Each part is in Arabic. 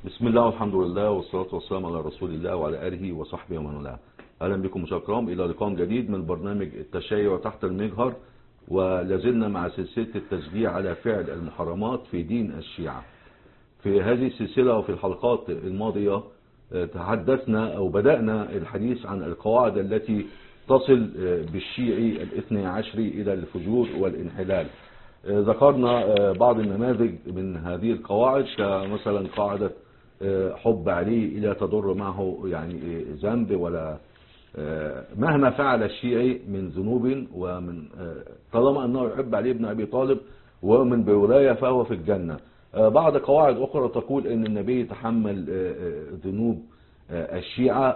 بسم الله والحمد لله والصلاة والسلام على رسول الله وعلى آله وصحبه ومن والاه. أهلا بكم مشاهدينا الكرام إلى لقاء جديد من برنامج التشيع تحت المجهر، ولازلنا مع سلسلة التشجيع على فعل المحرمات في دين الشيعة. في هذه السلسلة وفي الحلقات الماضية تحدثنا أو بدأنا الحديث عن القواعد التي تصل بالشيعي الاثني عشري إلى الفجور والانحلال. ذكرنا بعض النماذج من هذه القواعد، كمثلا قاعدة حب علي إلى تضر معه يعني ذنب، ولا مهما فعل الشيعي من ذنوب ومن طالما أنه يحب علي بن أبي طالب ومن بولاية فهو في الجنة. بعض قواعد أخرى تقول أن النبي تحمل ذنوب الشيعة.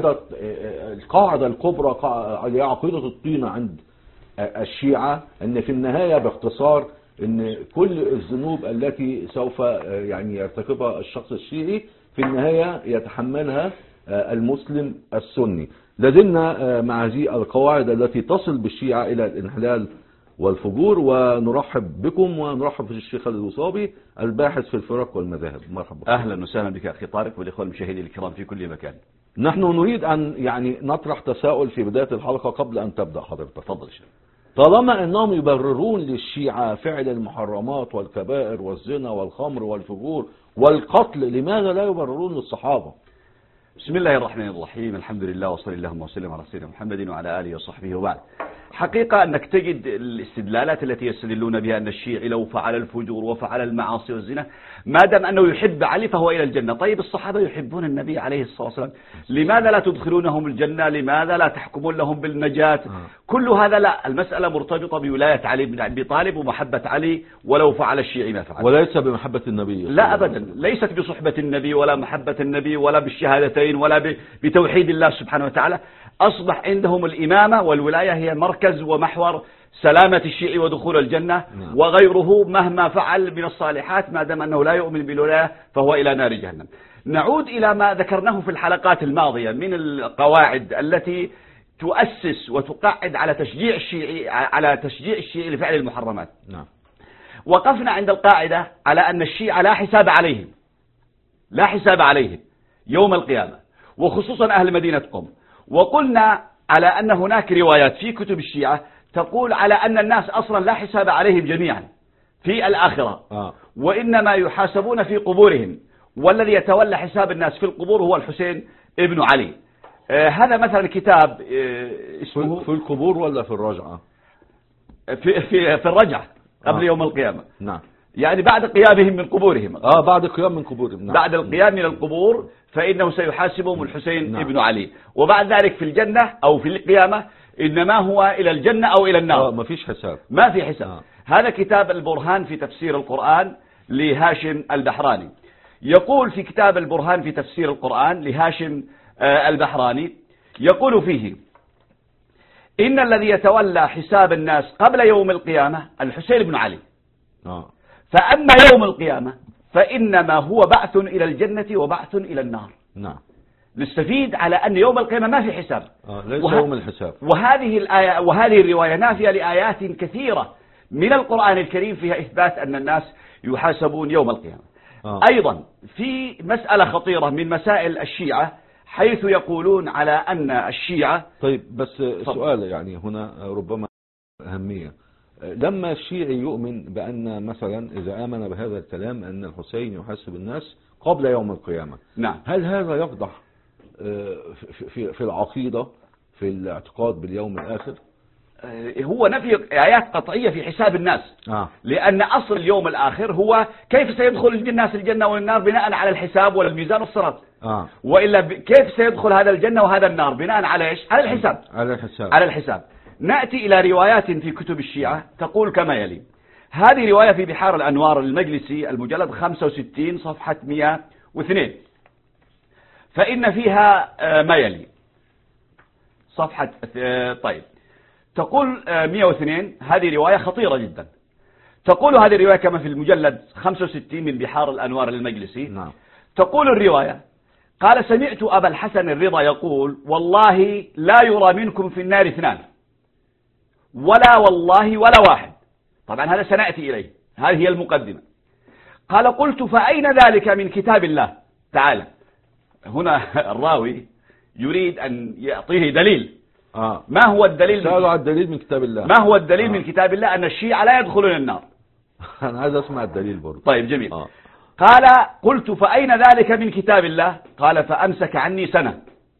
القاعدة الكبرى هي عقيدة الطينة عند الشيعة، أن في النهاية باختصار أن كل الذنوب التي سوف يعني يرتكبها الشخص الشيعي في النهاية يتحملها المسلم السني. لازلنا مع هذه القواعد التي تصل بالشيعة إلى الانحلال والفجور، ونرحب بكم ونرحب بالشيخ خالد الوصابي الباحث في الفرق والمذاهب. مرحبا. أهلا وسهلا بك أخي طارق والإخوة المشاهدين الكرام في كل مكان. نحن نريد أن يعني نطرح تساؤل في بداية الحلقة قبل أن تبدأ حضرتك. تفضل شيخ. طالما أنهم يبررون للشيعة فعل المحرمات والكبائر والزنا والخمر والفجور والقتل، لماذا لا يبررون للصحابة؟ بسم الله الرحمن الرحيم، الحمد لله وصلى اللهم وسلم على سيدنا محمد وعلى آله وصحبه وبعد. حقيقة أنك تجد الاستدلالات التي يستدلون بها أن الشيعي لو فعل الفجور وفعل المعاصي والزنا ما دام أنه يحب علي فهو إلى الجنة. طيب الصحابة يحبون النبي عليه الصلاة والسلام، لماذا لا تدخلونهم الجنة؟ لماذا لا تحكمون لهم بالنجاة؟ كل هذا لا، المسألة مرتبطة بولاية علي بن أبي طالب ومحبة علي، ولو فعل الشيعي ما فعل. وليس بمحبة النبي. لا أبدا، ليست بصحبة النبي ولا محبة النبي ولا بالشهادتين ولا بتوحيد الله سبحانه وتعالى. أصبح عندهم الإمامة والولاية هي مركز ومحور سلامة الشيعي ودخول الجنة. وغيره مهما فعل من الصالحات ما دام أنه لا يؤمن بالولاية فهو إلى نار جهنم. نعود إلى ما ذكرناه في الحلقات الماضية من القواعد التي تؤسس وتقعد على تشجيع الشيعي لفعل المحرمات. وقفنا عند القاعدة على أن الشيعة لا حساب عليهم يوم القيامة، وخصوصا أهل مدينة قم. وقلنا على أن هناك روايات في كتب الشيعة تقول على أن الناس أصلا لا حساب عليهم جميعا في الآخرة، وإنما يحاسبون في قبورهم، والذي يتولى حساب الناس في القبور هو الحسين ابن علي. هذا مثلا كتاب اسمه في القبور ولا في الرجعة؟ في الرجعة قبل يوم القيامة. نعم، يعني بعد قيامهم من قبورهم. بعد القيام من قبورهم. نعم. بعد القيام من القبور فإنه سيحاسبهم الحسين ابن علي، وبعد ذلك في الجنة أو في القيامة إنما هو إلى الجنة أو إلى النار. ما فيش حساب. ما في حساب. هذا كتاب البرهان في تفسير القرآن لهاشم البحراني. يقول في كتاب البرهان في تفسير القرآن لهاشم البحراني، يقول فيه: إن الذي يتولى حساب الناس قبل يوم القيامة الحسين بن علي، فأما يوم القيامة فإنما هو بعث إلى الجنة وبعث إلى النار. نعم. نستفيد على أن يوم القيامة ما في حساب. ليس يوم الحساب. وهذه الآية وهذه الرواية نافية لآيات كثيرة من القرآن الكريم فيها إثبات أن الناس يحاسبون يوم القيامة. أيضا في مسألة خطيرة من مسائل الشيعة، حيث يقولون على أن الشيعة. طيب بس سؤال يعني هنا ربما أهمية. لما الشيعي يؤمن بأن مثلا إذا آمن بهذا الكلام أن الحسين يحاسب الناس قبل يوم القيامة، نعم، هل هذا يفضح في العقيدة، في الاعتقاد باليوم الآخر؟ هو نفي آيات قطعية في حساب الناس. لأن أصل اليوم الآخر هو كيف سيدخل الناس الجنة والنار بناء على الحساب والميزان والصراط. وإلا كيف سيدخل هذا الجنة وهذا النار بناء على إيش؟ على الحساب. على الحساب. نأتي إلى روايات في كتب الشيعة تقول كما يلي. هذه رواية في بحار الأنوار المجلسي المجلد 65 صفحة 102، فإن فيها ما يلي صفحة طيب تقول 102. هذه رواية خطيرة جدا. تقول هذه الرواية كما في المجلد 65 من بحار الأنوار المجلسي. تقول الرواية: قال: سمعت أبا الحسن الرضا يقول: والله لا يرى منكم في النار اثنان، ولا والله ولا واحد. طبعا هذا سنأتي إليه، هذه هي المقدمة. قال: قلت: فأين ذلك من كتاب الله؟ تعال هنا الراوي يريد أن يعطيه دليل. ما هو الدليل؟ سألوا على الدليل من كتاب الله. ما هو الدليل من كتاب الله أن الشيعة لا يدخلون النار؟ أنا عايز أسمع الدليل برضه. طيب جميل. قال قلت فأين ذلك من كتاب الله؟ قال فأمسك عني سنة.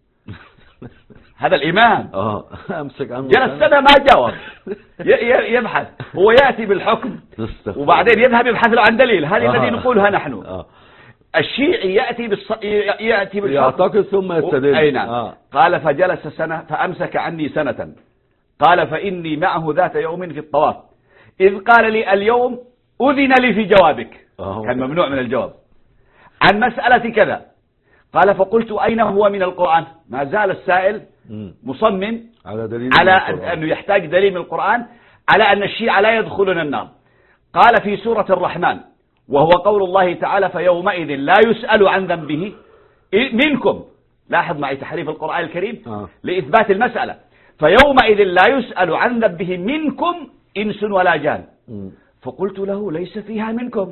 هذا الإمام أمسك عنه جلس سنة ما جاوب يبحث، هو يأتي بالحكم وبعدين يذهب يبحث له عن دليل. هذه الذي نقولها نحن. الشيعي يأتي بالحكم يعتقد ثم يستدل. أي نعم. قال فجلس سنة فأمسك عني سنة. قال فإني معه ذات يوم في الطواف إذ قال لي اليوم أذن لي في جوابك. كان ممنوع من الجواب عن مسألة كذا. قال فقلت أين هو من القرآن؟ ما زال السائل مصمم على أنه يحتاج دليل من القرآن على أن الشيعة لا يدخلون النار. قال في سورة الرحمن وهو قول الله تعالى فيومئذ لا يسأل عن ذنبه منكم. لاحظ معي تحريف القرآن الكريم لإثبات المسألة. فيومئذ لا يسأل عن ذنبه منكم إنس ولا جان. فقلت له ليس فيها منكم.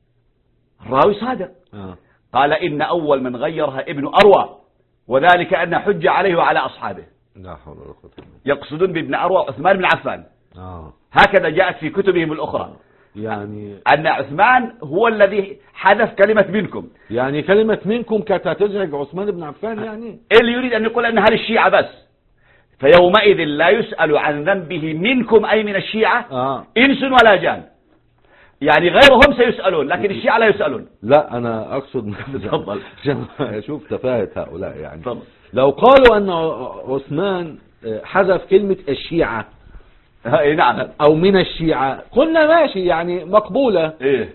الراوي صادق. قال إن أول من غيرها ابن أروى وذلك أن حج عليه وعلى أصحابه. لا حول ولا قوة إلا بالله. يقصدون بابن أروى عثمان بن عفان. هكذا جاءت في كتبهم الأخرى. يعني أن عثمان هو الذي حذف كلمة منكم. يعني كلمة منكم كانت تزعج عثمان بن عفان. يعني اللي يريد أن يقول أنها للشيعة بس. فيومئذ لا يسأل عن ذنبه منكم أي من الشيعة إنس ولا جان. يعني غيرهم سيسألون لكن الشيعة لا يسألون. لا أنا أقصد تفضل عشان أشوف تفاهة هؤلاء. يعني لو قالوا أن عثمان حذف كلمة الشيعة نعم أو من الشيعة قلنا ماشي، يعني مقبولة.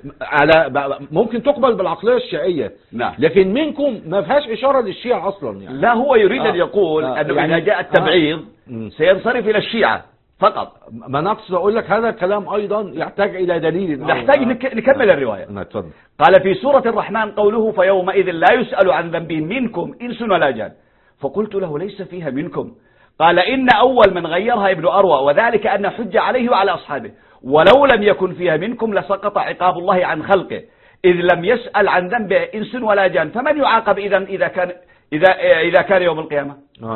على ممكن تقبل بالعقلية الشيعية. نعم. لكن منكم ما فيهاش إشارة للشيعة أصلا. يعني لا هو يريد أن يقول أنه يعني إذا جاء التبعيض سينصرف إلى الشيعة فقط. ما نقصد أقول لك هذا الكلام أيضا يحتاج إلى دليل. نحتاج نكمل الرواية. قال في سورة الرحمن قوله فيومئذ لا يسأل عن ذنبه منكم إنس ولا جان. فقلت له ليس فيها منكم. قال إن أول من غيرها ابن أروى وذلك أن حج عليه وعلى أصحابه ولو لم يكن فيها منكم لسقط عقاب الله عن خلقه إذ لم يسأل عن ذنبه إنس ولا جان. فمن يعاقب إذا كان يوم القيامة؟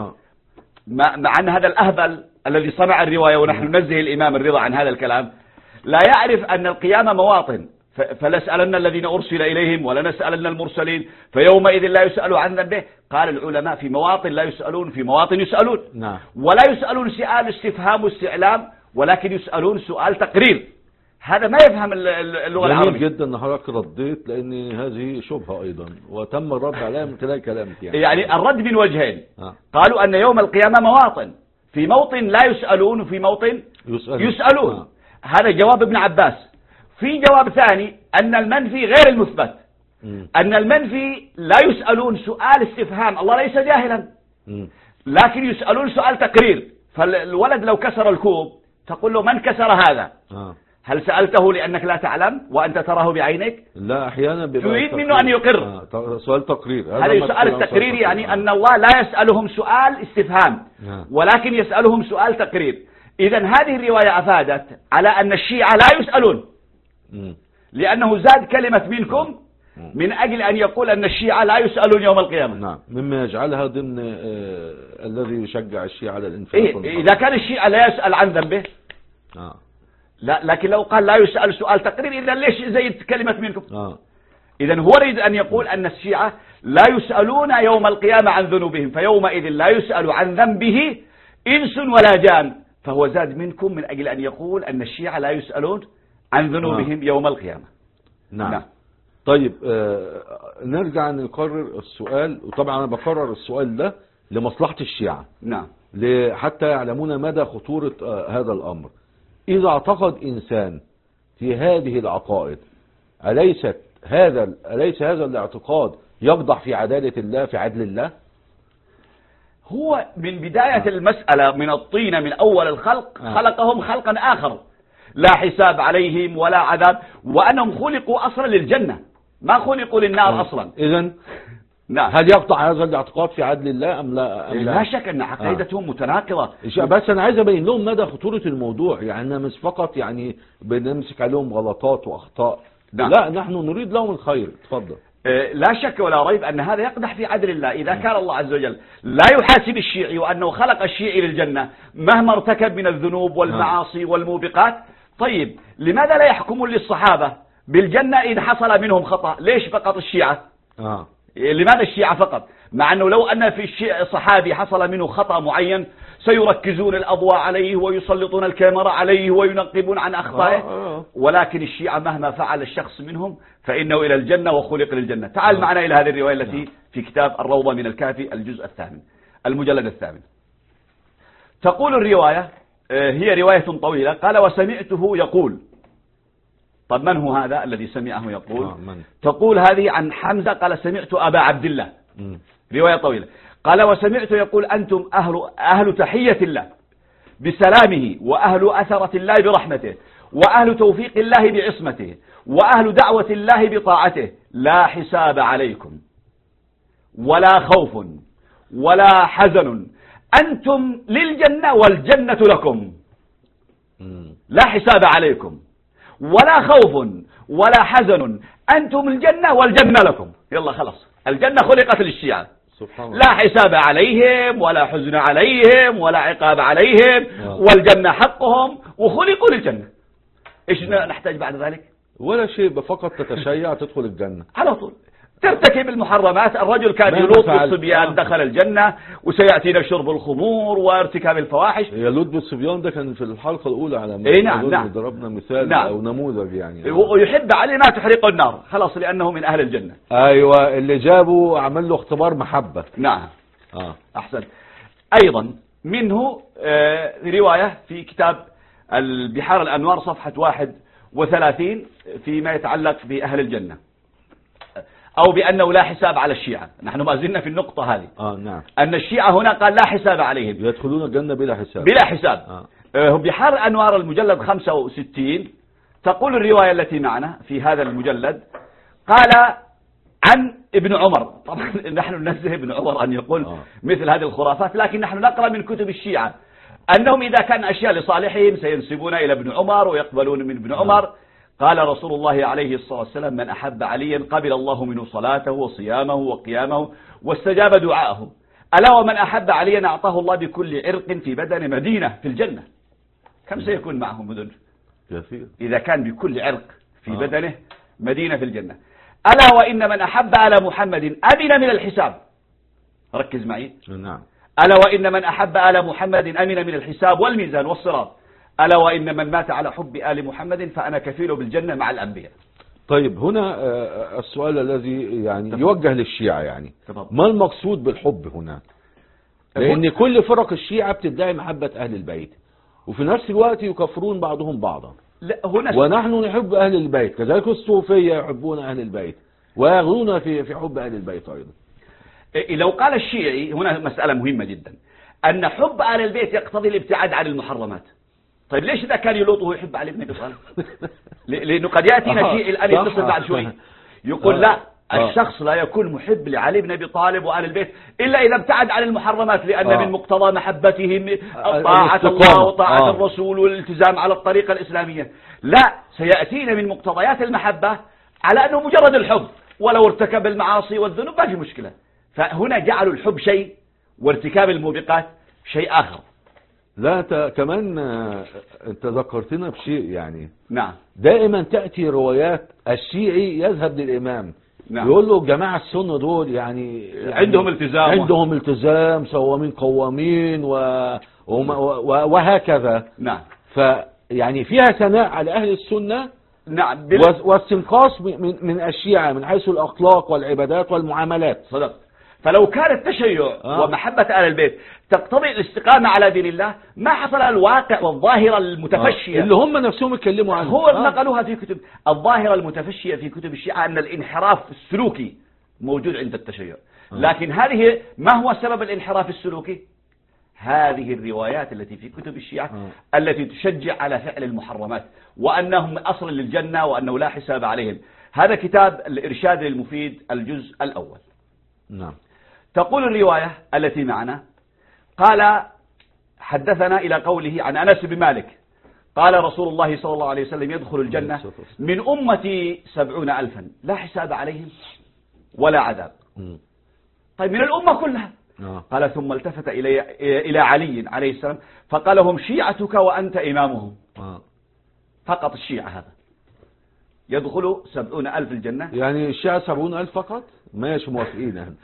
مع أن هذا الأهبل الذي صنع الرواية ونحن ننزه الإمام الرضا عن هذا الكلام لا يعرف أن القيامة مواطن. فلنسألن الذين أرسل إليهم ولنسألن المرسلين فيومئذ لا يسأل عن ذنبه. قال العلماء في مواطن لا يسألون في مواطن يسألون. ولا يسألون سؤال استفهام واستعلام ولكن يسألون سؤال تقرير. هذا ما يفهم اللغة العربية. جميل جدا ان حضرتك رديت لأن هذه شبهة أيضا وتم الرد عليها من خلال كلامك. يعني الرد من وجهين. قالوا أن يوم القيامة مواطن، في موطن لا يسألون وفي موطن يسألون. هذا جواب ابن عباس. في جواب ثاني أن المنفي غير المثبت. أن المنفي لا يسألون سؤال استفهام، الله ليس جاهلا، لكن يسألون سؤال تقرير. فالولد لو كسر الكوب تقول له من كسر هذا؟ هل سألته لأنك لا تعلم وأنت تراه بعينك؟ لا أحيانا تريد منه أن يقر. سؤال تقرير. هذا سؤال التقرير يعني أن الله لا يسألهم سؤال استفهام ولكن يسألهم سؤال تقرير. إذن هذه الرواية أفادت على أن الشيعة لا يسألون لأنه زاد كلمة منكم من أجل أن يقول أن الشيعة لا يسألون يوم القيامة. نعم، مما يجعلها ضمن الذي يشجع الشيعة على الانفاق. إذا كان الشيعة لا يسأل عن ذنبه لا، لكن لو قال لا يسأل سؤال تقرير إذا ليش زيد كلمة منكم؟ إذن هو يريد أن يقول أن الشيعة لا يسألون يوم القيامة عن ذنوبهم فيومئذ لا يسأل عن ذنبه إنس ولا جان. فهو زاد منكم من أجل أن يقول أن الشيعة لا يسألون عن ذنوبهم يوم القيامة. نعم. طيب نرجع نكرر السؤال، وطبعا أنا بكرر السؤال ده لمصلحة الشيعة. نعم. حتى يعلمون مدى خطورة هذا الأمر. إذا اعتقد إنسان في هذه العقائد أليس هذا الاعتقاد يقضح في عدالة الله، في عدل الله؟ هو من بداية المسألة من الطين من أول الخلق خلقهم خلقا آخر لا حساب عليهم ولا عذاب، وأنهم خلقوا أصلا للجنة ما خلقوا للنار أصلا. إذن نعم. هل يقطع هذا الاعتقاد في عدل الله أم لا؟ لا شك أن عقيدتهم متناقضة. بس أنا عايز أبين لهم مدى خطورة الموضوع، يعني مش فقط يعني بنمسك عليهم غلطات وأخطاء. لا، نحن نريد لهم الخير. تفضل. لا شك ولا ريب أن هذا يقدح في عدل الله. إذا كان الله عز وجل لا يحاسب الشيعي وأنه خلق الشيعي للجنة مهما ارتكب من الذنوب والمعاصي والموبقات، طيب لماذا لا يحكم للصحابة بالجنة إذا حصل منهم خطأ؟ ليش فقط الشيعة؟ لماذا الشيعة فقط؟ مع أنه لو أن في صحابي حصل منه خطأ معين سيركزون الأضواء عليه ويسلطون الكاميرا عليه وينقبون عن أخطائه، ولكن الشيعة مهما فعل الشخص منهم فإنه إلى الجنة وخلق للجنة. تعال معنا إلى هذه الرواية التي في كتاب الروضة من الكافي الجزء الثامن المجلد الثامن. تقول الرواية، هي رواية طويلة، قال وسمعته يقول. طب من هو هذا الذي سمعه يقول؟ تقول هذه عن حمزة قال سمعت أبا عبد الله. رواية طويلة. قال وسمعت يقول أنتم أهل تحية الله بسلامه، وأهل أثرة الله برحمته، وأهل توفيق الله بعصمته، وأهل دعوة الله بطاعته، لا حساب عليكم ولا خوف ولا حزن، أنتم للجنة والجنة لكم. لا حساب عليكم ولا خوف ولا حزن، أنتم الجنة والجنة لكم. يلا خلاص، الجنة خلقت للشيعة، لا حساب عليهم ولا حزن عليهم ولا عقاب عليهم، والجنة حقهم وخلقوا للجنة. إيش نحتاج بعد ذلك؟ ولا شيء، فقط تتشيع تدخل الجنة على طول، ترتكب المحرمات. الرجل كان يلوط بالصبيان دخل الجنة، وسيأتينا شرب الخمور وارتكاب الفواحش. يلوط بالصبيان ده كان في الحلقة الأولى على نعم. ضربنا مثال أو نموذج يعني. ويحب علي ما تحرق النار خلاص لأنه من أهل الجنة. أيوة، اللي جابه عمل له اختبار محبة. نعم. أحسن. أيضا منه رواية في كتاب البحار الأنوار صفحة 31 فيما يتعلق بأهل الجنة، أو بأنه لا حساب على الشيعة. نحن ما زلنا في النقطة هذه. نعم. أن الشيعة هنا قال لا حساب عليهم، يدخلون الجنة بلا حساب. بلا حساب. بحار الأنوار المجلد 65 تقول الرواية التي معنا في هذا المجلد، قال عن ابن عمر. طبعا نحن ننزه ابن عمر أن يقول مثل هذه الخرافات، لكن نحن نقرأ من كتب الشيعة أنهم إذا كان أشياء لصالحهم سينسبون إلى ابن عمر ويقبلون من ابن عمر. قال رسول الله عليه الصلاة والسلام من أحب عليا قبل الله منه صلاته وصيامه وقيامه واستجاب دعاءه، ألا ومن أحب عليا أعطاه الله بكل عرق في بدن مدينة في الجنة. كم سيكون معه مدن؟ كثير. إذا كان بكل عرق في بدنه مدينة في الجنة. ألا وإن من أحب على محمد أمن من الحساب. ركز معي. نعم. ألا وإن من أحب على محمد أمن من الحساب والميزان والصراط. ألا وإن من مات على حب آل محمد فأنا كفيل بالجنة مع الأنبياء. طيب هنا السؤال الذي يعني يوجه للشيعة يعني ما المقصود بالحب هنا؟ لأن كل فرق الشيعة بتدعي محبة أهل البيت، وفي نفس الوقت يكفرون بعضهم بعضا. لا هنا ونحن نحب أهل البيت، كذلك الصوفية يحبون أهل البيت ويغلون في حب أهل البيت أيضا. لو قال الشيعي هنا مسألة مهمة جدا، أن حب أهل البيت يقتضي الابتعاد عن المحرمات. طيب ليش إذا كان يلوط وهو يحب علي بن أبي طالب؟ لأنه قد يأتينا شيء الآن يتصل بعد شوي يقول لا، الشخص لا يكون محب لعلي بن أبي طالب وآل البيت إلا إذا ابتعد عن المحرمات، لأن من مقتضى محبتهم طاعة الله وطاعة الرسول والالتزام على الطريقة الإسلامية. لا، سيأتينا من مقتضيات المحبة على أنه مجرد الحب، ولو ارتكب المعاصي والذنوب ما في مشكلة. فهنا جعلوا الحب شيء وارتكاب الموبقات شيء آخر. لا كمان انت ذكرتنا بشيء يعني. نعم. دائما تأتي روايات الشيعي يذهب للإمام. نعم. يقول له جماعة السنة دول يعني عندهم التزام صوامين قوامين وهكذا. نعم. فيعني فيها ثناء على أهل السنة. نعم. واستنقاص من الشيعة من حيث الأخلاق والعبادات والمعاملات. صدق. فلو كان التشيع ومحبة آل البيت تقتضي الاستقامة على دين الله ما حصل الواقع والظاهرة المتفشية اللي هم نفسهم يتكلموا عنه. هو نقلوها في كتب الظاهرة المتفشية في كتب الشيعة أن الانحراف السلوكي موجود عند التشيع. لكن هذه ما هو سبب الانحراف السلوكي؟ هذه الروايات التي في كتب الشيعة التي تشجع على فعل المحرمات وأنهم أصل للجنة وأنه لا حساب عليهم. هذا كتاب الإرشاد المفيد الجزء الأول. نعم. تقول الرواية التي معنا قال حدثنا إلى قوله عن أنس بن مالك قال رسول الله صلى الله عليه وسلم يدخل الجنة من أمتي 70,000 لا حساب عليهم ولا عذاب. طيب من الأمة كلها. قال ثم التفت إلى علي عليه السلام فقال هم شيعتك وأنت إمامهم. فقط الشيعة هذا يدخل 70,000 الجنة. يعني الشيعة 70,000 فقط؟ ماشي موافقين يعني.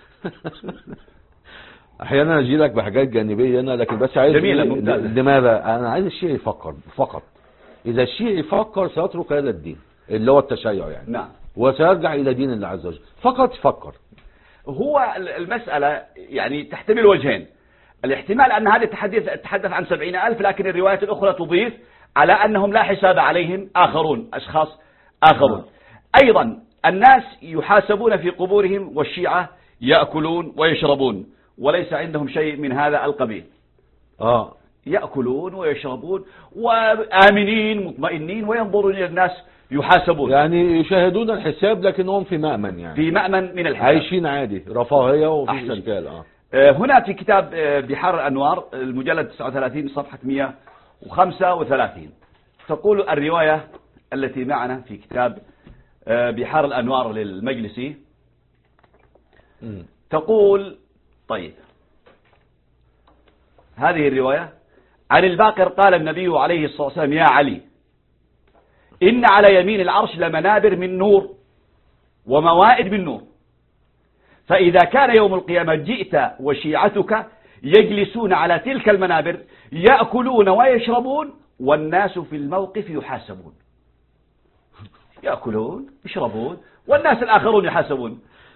احيانا اجي لك بحاجات جانبيه هنا، لكن بس عايز جميلة ممتازة. لماذا انا عايز الشيعي يفكر فقط. اذا الشيعي يفكر سيترك هذا الدين اللي هو التشيع يعني. نعم. وسيرجع الى دين الله عز وجل. فقط يفكر. هو المسألة يعني تحتمل وجهين. الاحتمال أن هذا تحدث عن 70,000، لكن الروايات الأخرى تضيف على أنهم لا حساب عليهم آخرون، أشخاص آخرون. أيضا الناس يحاسبون في قبورهم، والشيعة يأكلون ويشربون وليس عندهم شيء من هذا القبيل. يأكلون ويشربون وآمنين مطمئنين وينظرون إلى الناس يحاسبون، يعني يشاهدون الحساب لكنهم في مأمن، يعني في مأمن من الحساب، عايشين عادي رفاهية وفي إشكال. هنا في كتاب بحار الأنوار المجلد 39 صفحة 135 تقول الرواية التي معنا في كتاب بحار الأنوار للمجلسي، تقول طيب هذه الرواية عن الباقر قال النبي عليه الصلاة والسلام يا علي إن على يمين العرش لمنابر من نور وموائد من نور، فإذا كان يوم القيامة جئت وشيعتك يجلسون على تلك المنابر يأكلون ويشربون والناس في الموقف يحاسبون. يأكلون يشربون والناس الآخرون يحاسبون.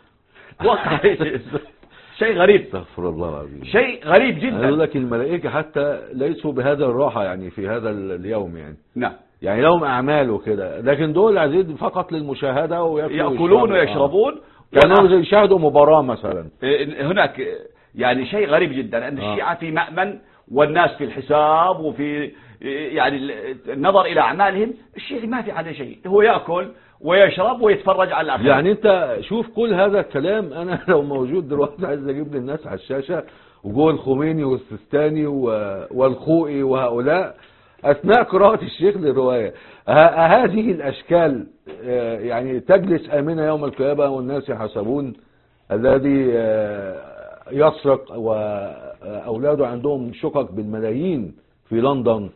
شيء غريب. استغفر الله العظيم. شيء غريب جدا. يقول لك الملائكة حتى ليسوا بهذا الراحة يعني في هذا اليوم يعني. نعم. يعني لهم أعمال وكده، لكن دول عايزين فقط للمشاهدة ويأكلون ويشربون. كانوا يشاهدوا مباراة مثلا. هناك يعني شيء غريب جدا أن الشيعة في مأمن والناس في الحساب وفي يعني النظر إلى أعمالهم. الشيعي ما في عليه شيء، هو يأكل ويشرب ويتفرج على الآخرين. يعني أنت شوف كل هذا الكلام، أنا لو موجود دلوقتي عايز أجيب للناس على الشاشة وجوه الخميني والسيستاني والخوئي وهؤلاء أثناء قراءة الشيخ للرواية. هذه الأشكال يعني تجلس آمنة يوم القيامة والناس يحسبون. الذي يسرق وأولاده عندهم شقق بالملايين في لندن،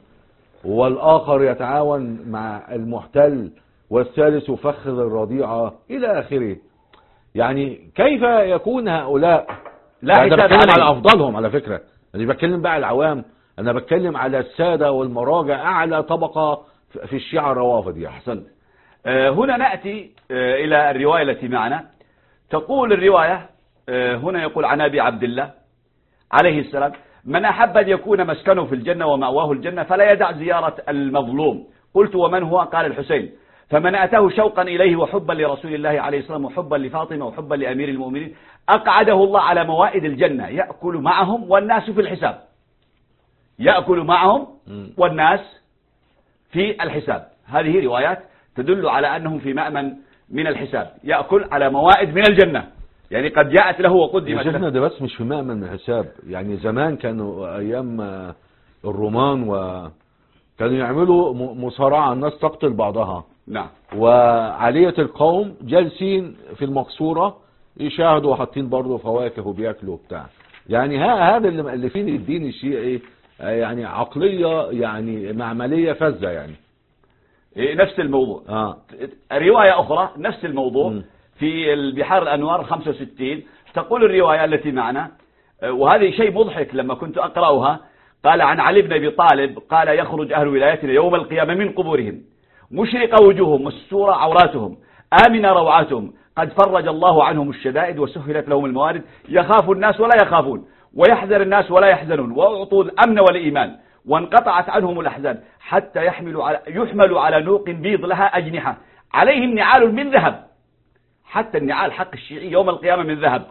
والآخر يتعاون مع المحتل، والثالث يفخذ الرضيعة إلى آخره. يعني كيف يكون هؤلاء؟ لا أنا بتكلم على أفضلهم على فكرة، أنا بتكلم بقى على العوام، أنا بتكلم على السادة والمراجع، أعلى طبقة في الشيعة الروافض. يا حسن، هنا نأتي إلى الرواية التي معنا. تقول الرواية هنا يقول عن أبي عبد الله عليه السلام من أحب أن يكون مسكنه في الجنة ومأواه الجنة فلا يدع زيارة المظلوم. قلت ومن هو؟ قال الحسين. فمن أتاه شوقا إليه وحبا لرسول الله عليه السلام وحبا لفاطمة وحبا لأمير المؤمنين أقعده الله على موائد الجنة يأكل معهم والناس في الحساب. يأكل معهم والناس في الحساب. هذه روايات تدل على أنهم في مأمن من الحساب، يأكل على موائد من الجنة. يعني قد جاءت له وقدمت له. ده بس مش في مأمن من الحساب، يعني زمان كانوا أيام الرومان وكانوا يعملوا مصارعة، الناس تقتل بعضها. نعم. وعالية القوم جالسين في المقصورة يشاهدوا وحاطين برضه فواكه وبياكلوا وبتاع. يعني هذا اللي مؤلفين الدين الشيعي يعني عقلية يعني معملية فذة يعني. نفس الموضوع. رواية أخرى نفس الموضوع في البحار الأنوار 65 تقول الرواية التي معنا، وهذه شيء مضحك لما كنت أقرأها. قال عن علي بن أبي طالب قال يخرج أهل ولايتنا يوم القيامة من قبورهم مشرق وجوههم مستورة عوراتهم آمن روعاتهم قد فرج الله عنهم الشدائد وسهلت لهم الموارد يخاف الناس ولا يخافون ويحذر الناس ولا يحزنون وأعطوا الأمن والإيمان وانقطعت عنهم الأحزان حتى يحملوا على نوق بيض لها أجنحة عليهم نعال من ذهب. حتى النعال حق الشيعي يوم القيامة من ذهب.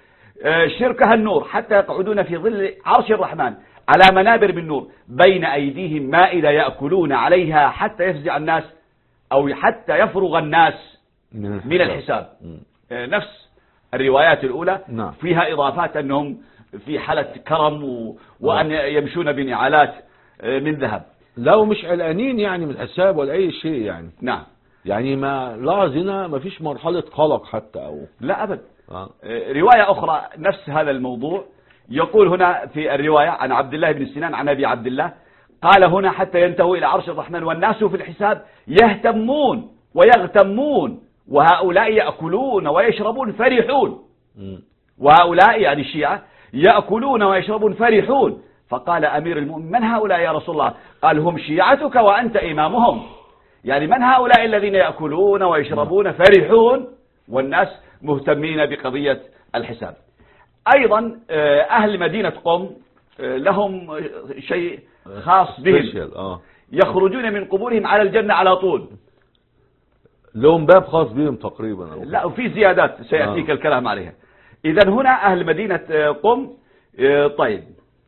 شركها النور حتى يقعدون في ظل عرش الرحمن على منابر من نور بين أيديهم مائدة يأكلون عليها حتى يفزع الناس أو حتى يفرغ الناس من الحساب. نفس الروايات الأولى فيها إضافات أنهم في حالة كرم وأن يمشون بنعالات من ذهب. لو مش قلقانين يعني من الحساب ولا أي شيء يعني. نعم. يعني ما لاحظ هنا ما فيش مرحلة قلق حتى أو لا أبدا. رواية أخرى نفس هذا الموضوع، يقول هنا في الرواية عن عبد الله بن سنان عن أبي عبد الله قال هنا حتى ينتهوا إلى عرش الرحمن والناس في الحساب يهتمون ويغتمون وهؤلاء يأكلون ويشربون فرحون. وهؤلاء يعني الشيعة يأكلون ويشربون فرحون. فقال أمير المؤمنين من هؤلاء يا رسول الله؟ قال هم شيعتك وأنت إمامهم. يعني من هؤلاء الذين يأكلون ويشربون فرحون والناس مهتمين بقضية الحساب؟ أيضا أهل مدينة قم لهم شيء خاص بهم، يخرجون من قبورهم على الجنة على طول، لهم باب خاص بهم تقريبا لا وفي زيادات سيأتيك الكلام عليها. إذن هنا أهل مدينة قم طيب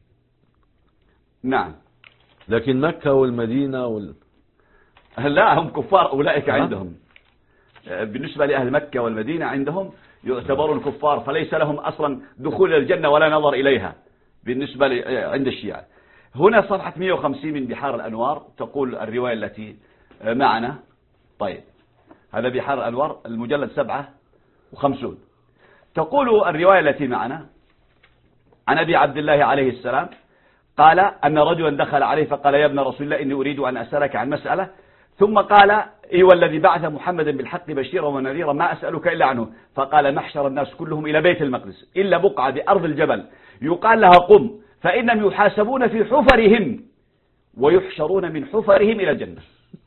نعم. لكن مكة والمدينة لا هم كفار أولئك عندهم. بالنسبة لأهل مكة والمدينة عندهم يعتبرون كفار، فليس لهم أصلا دخول الجنة ولا نظر إليها بالنسبة عند الشيعة. هنا صفحة 150 من بحار الأنوار تقول الرواية التي معنا. طيب هذا بحار الأنوار المجلد 57. تقول الرواية التي معنا عن أبي عبد الله عليه السلام قال أن رجلا دخل عليه فقال يا ابن رسول الله إني أريد أن أسألك عن مسألة، ثم قال إيوه الذي بعث محمدا بالحق بشيرا ونذيرا ما أسألك إلا عنه. فقال محشر الناس كلهم إلى بيت المقدس إلا بقعة بأرض الجبل يقال لها قم، فإنهم يحاسبون في حفرهم ويحشرون من حفرهم إلى الجنة.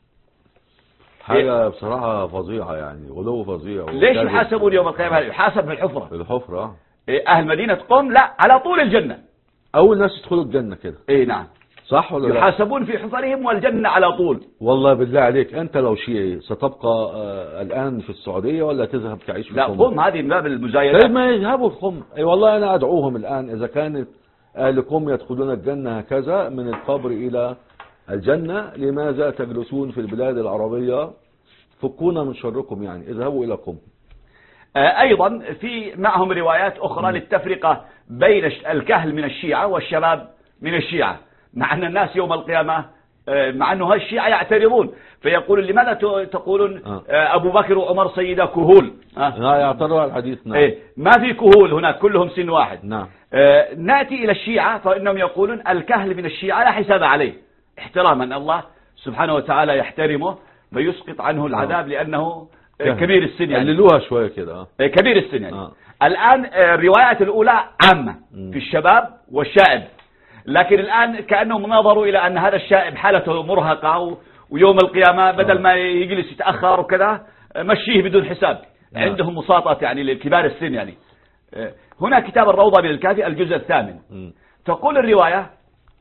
حاجة بصراحة فظيعة يعني، غلو فظيع. ليش يحاسبون يوم القيامة؟ يحاسب في الحفرة. الحفرة. أهل مدينة قم لا على طول الجنة، أول ناس يدخلوا الجنة كده. نعم صح ولا لا؟ يحاسبون في حفرهم والجنة على طول. والله بالله عليك أنت لو شيعي ستبقى الآن في السعودية ولا تذهب تعيش في لا قم هذه من باب المزايدة. طيب ما يذهبوا في قم. أي والله أنا أدعوهم الآن إذا كانت أهل قم يدخلون الجنة هكذا من القبر إلى الجنة، لماذا تجلسون في البلاد العربية؟ فكونا من شركم يعني، اذهبوا إلى قم. أيضا في معهم روايات أخرى للتفرقة بين الكهل من الشيعة والشباب من الشيعة، مع أن الناس يوم القيامة مع أنه الشيعة يعترضون فيقولون لماذا تقولون أبو بكر وعمر سيدا كهول؟ لا يعترضوا على الحديث. نعم. ما في كهول هناك كلهم سن واحد. نعم. نأتي إلى الشيعة فإنهم يقولون الكهل من الشيعة لا حساب عليه، احتراما الله سبحانه وتعالى يحترمه فيسقط عنه العذاب لأنه كبير السن يعني. قللوها شوية كده. كبير السن يعني. الآن الروايات الأولى عامة في الشباب والشائب، لكن الآن كأنهم نظروا إلى أن هذا الشائب حالته مرهقة ويوم القيامة بدل ما يجلس يتأخر وكذا مشيه بدون حساب. عندهم مساطات يعني للكبار السن يعني. هنا كتاب الروضة من الكافي الجزء 8 تقول الرواية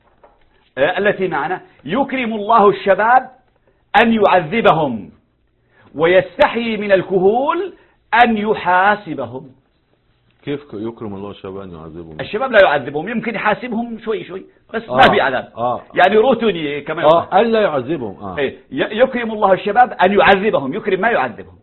التي معنا يكرم الله الشباب أن يعذبهم ويستحيي من الكهول أن يحاسبهم. كيف يكرم الله الشباب أن يعذبهم؟ الشباب لا يعذبهم، يمكن يحاسبهم شوي شوي بس ما في عذاب. يعني روتوني كما ألا يعذبهم. يكرم الله الشباب أن يعذبهم، يكرم ما يعذبهم،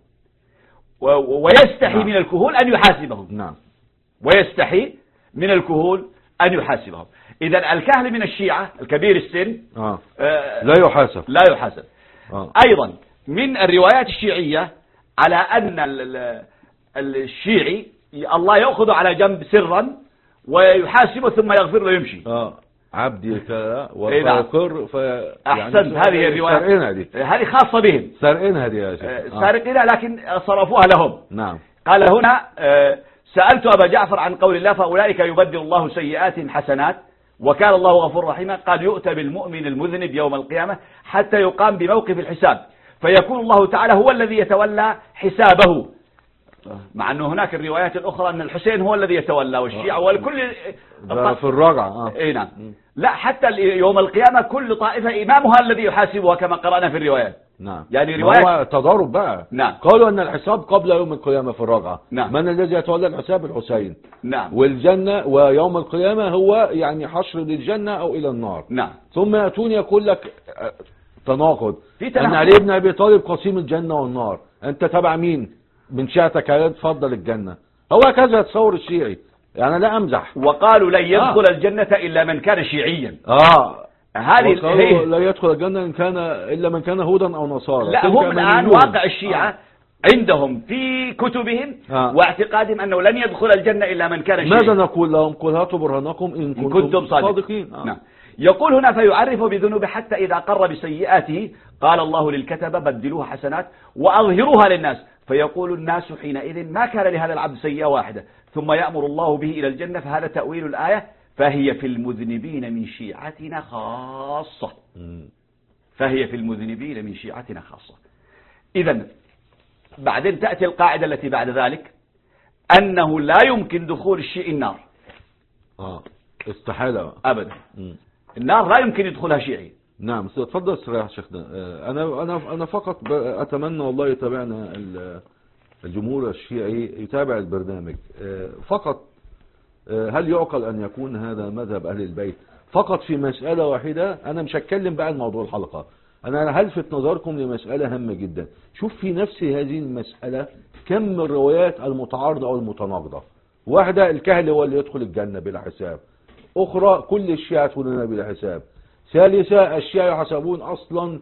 ويستحي من الكهول أن يحاسبهم. نعم. ويستحي من الكهول أن يحاسبهم. إذا الكهل من الشيعة الكبير السن لا يحاسب. لا يحاسب. أيضا من الروايات الشيعية على أن الشيعي الله يأخذ على جنب سرا ويحاسبه ثم يغفر له ويمشي. عبدي كذا ويقر أحسنت. هذه الروايات هذه خاصة بهم. سارقينها دي يا شيخ. سارقينها لكن صرفوها لهم. نعم. قال هنا سألت أبا جعفر عن قول الله فأولئك يبدل الله سيئاتهم حسنات وكان الله غفور رحيما. قال يؤتى بالمؤمن المذنب يوم القيامة حتى يقام بموقف الحساب فيكون الله تعالى هو الذي يتولى حسابه، مع أنه هناك الروايات الأخرى أن الحسين هو الذي يتولى والشيعة والكل في الرجعة. نعم. لا حتى يوم القيامة كل طائفة إمامها الذي يحاسبها كما قرأنا في الروايات. نعم. يعني روايات هو تضارب بقى. نعم. قالوا أن الحساب قبل يوم القيامة في الرجعة. نعم. من الذي يتولى الحساب؟ الحسين. نعم. والجنة ويوم القيامة هو يعني حشر للجنة أو إلى النار. نعم. ثم يأتون يقول لك تناقض أن علي بن أبي طالب قسيم الجنة والنار، أنت تبع مين؟ من شيعتك تفضل الجنة. هو كذا يتصور الشيعي يعني لا أمزح. وقالوا لن يدخل الجنة إلا من كان شيعيا. هذه هي لا يدخل الجنة إن كان إلا من كان هودا أو نصارى. لا، هم الآن واقع الشيعة عندهم في كتبهم واعتقادهم أنه لن يدخل الجنة إلا من كان شيعي. ماذا نقول لهم؟ قل هاتوا برهانكم إن كنتم صادقين. نعم. يقول هنا فيعرف بذنوبه حتى إذا قر بسيئاته قال الله للكتبة بدلوها حسنات وأظهروها للناس فيقول الناس حينئذ ما كان لهذا العبد سيئة واحدة ثم يأمر الله به إلى الجنة. فهذا تأويل الآية فهي في المذنبين من شيعتنا خاصة. فهي في المذنبين من شيعتنا خاصة. إذن بعدين تأتي القاعدة التي بعد ذلك أنه لا يمكن دخول الشيء النار. استحالة أبدا. النار لا يمكن يدخلها شيعي. نعم. تفضل استريح شيخنا. أنا فقط أتمنى والله يتابعنا الجمهور الشيعي يتابع البرنامج فقط. هل يعقل أن يكون هذا مذهب أهل البيت فقط في مسألة واحدة؟ أنا مش هتكلم بقى عن موضوع الحلقة، أنا هلفت نظركم لمسألة هامة جدا. شوف في نفس هذه المسألة كم من الروايات المتعارضة أو المتناقضة. واحدة الكهل هو اللي يدخل الجنة بلا حساب، أخرى كل الشيعة يدخلون بلا حساب، ثالثة الشيعة يحسبون أصلا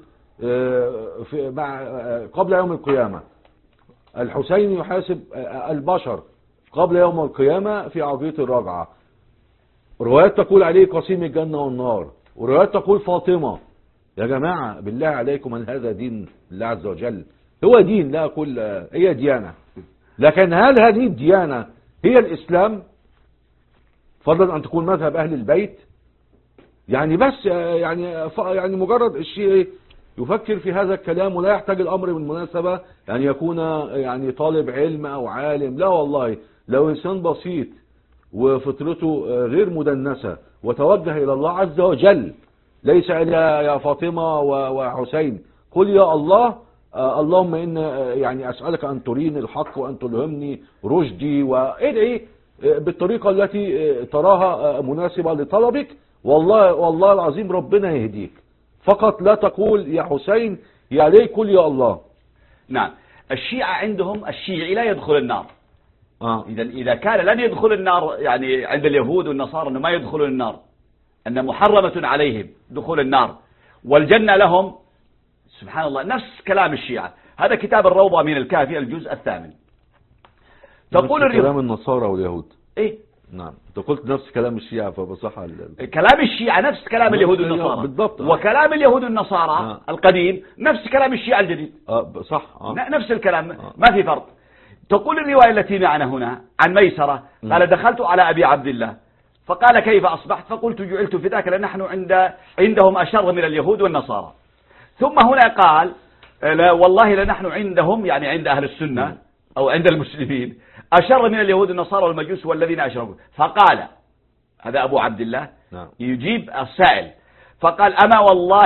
قبل يوم القيامة، الحسين يحاسب البشر قبل يوم القيامة في عقيدة الرجعة، روايات تقول عليه قسيم الجنة والنار، وروايات تقول فاطمة. يا جماعة بالله عليكم، أن هذا دين الله عز وجل؟ هو دين؟ لا أقول هي ديانة، لكن هل هذه الديانة هي الإسلام؟ فضلا أن تكون مذهب أهل البيت؟ يعني بس يعني مجرد الشيء يفكر في هذا الكلام ولا يحتاج الأمر بالمناسبة أن يكون يعني طالب علم أو عالم. لا والله، لو إنسان بسيط وفطرته غير مدنسة وتوجه إلى الله عز وجل، ليس إلا يا فاطمة وحسين، قل يا الله اللهم إن يعني أسألك أن تريني الحق وأن تلهمني رشدي، وادعي بالطريقة التي تراها مناسبة لطلبك، والله العظيم ربنا يهديك. فقط لا تقول يا حسين يا علي، قل يا الله. نعم. الشيعة عندهم الشيعي لا يدخل النار. إذا كان لن يدخل النار، يعني عند اليهود والنصارى أنه ما يدخلون النار، أن محرمة عليهم دخول النار، والجنة لهم. سبحان الله، نفس كلام الشيعة. هذا كتاب الروضة من الكافي الجزء 8. تقول كلام النصارى واليهود. إيه؟ نعم. انت قلت نفس كلام الشيعة فبصح كلام الشيعة نفس كلام اليهود والنصارى بالضبط. وكلام اليهود والنصارى القديم نفس كلام الشيعة الجديد. صح. نفس الكلام. ما في فرق. تقول الرواية التي معنا هنا عن ميسرة قال دخلت على أبي عبد الله فقال كيف أصبحت؟ فقلت جعلت فداك لأن نحن عندهم أشر من اليهود والنصارى. ثم هنا قال لا والله لنحن عندهم، يعني عند أهل السنة أو عند المسلمين، أشر من اليهود والنصارى والمجوس والذين أشركوا. فقال هذا أبو عبد الله يجيب السائل فقال أما والله